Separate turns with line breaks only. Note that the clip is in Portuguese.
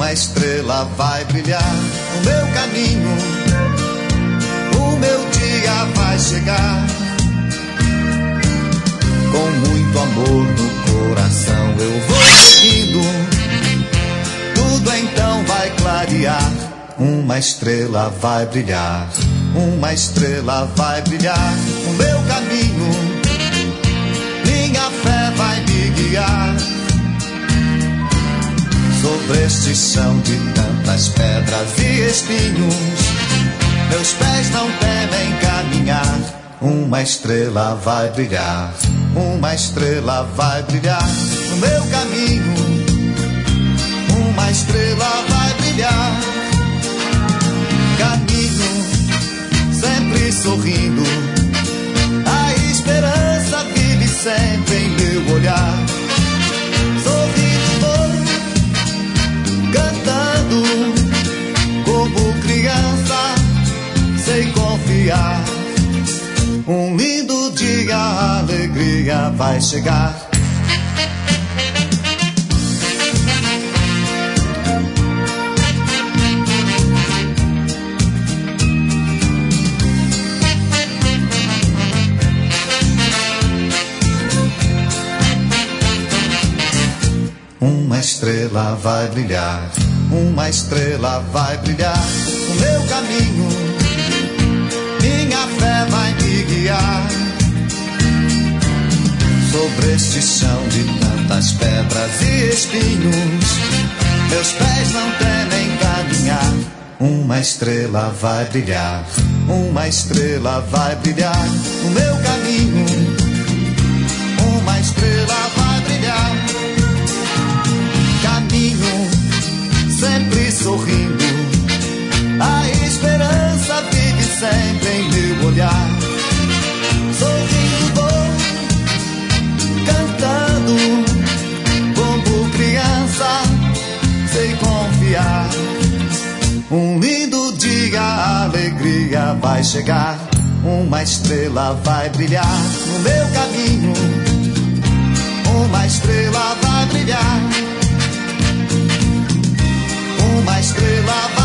Uma estrela vai brilhar no meu caminho, o meu dia vai chegar. Com muito amor no coração eu vou seguindo, tudo então vai clarear. Uma estrela vai brilhar, uma estrela vai brilhar no meu caminho, minha fé vai me guiar. Sobre este chão de tantas pedras e espinhos, meus pés não temem caminhar. Uma estrela vai brilhar, uma estrela vai brilhar no meu caminho, uma estrela vai brilhar. Caminho sempre sorrindo, a esperança vive sempre em meu olhar. Sorrindo vou, cantando como criança, sei confiar. Um lindo dia, a alegria vai chegar. Uma estrela vai brilhar, uma estrela vai brilhar no meu caminho, minha fé vai me guiar. Sobre este chão de tantas pedras e espinhos, meus pés não temem caminhar. Uma estrela vai brilhar, uma estrela vai brilhar no meu caminho, uma estrela vai brilhar. Caminho sempre sorrindo, a esperança vive sempre em meu olhar. Sorrindo vou, cantando como criança, sei confiar. Um lindo dia, a alegria vai chegar. Uma estrela vai brilhar no meu caminho, uma estrela vai brilhar. Uma estrela vai